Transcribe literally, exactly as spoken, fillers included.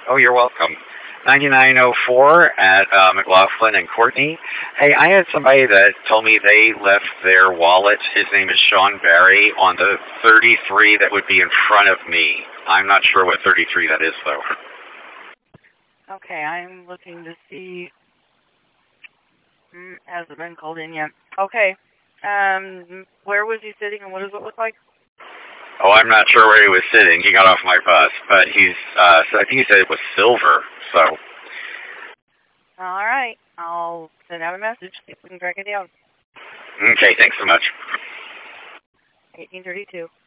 Oh, you're welcome. ninety-nine oh four at uh, McLaughlin and Courtney. Hey, I had somebody that told me they left their wallet. His name is Sean Barry on the thirty-three that would be in front of me. I'm not sure what thirty-three that is, though. Okay, I'm looking to see. Mm, hasn't been called in yet. Okay. Um, where was he sitting and what does it look like? Oh, I'm not sure where he was sitting. He got off my bus, but he's, uh, so I think he said it was silver, so. All right. I'll send out a message, see if we can track it down. Okay, thanks so much. eighteen thirty-two.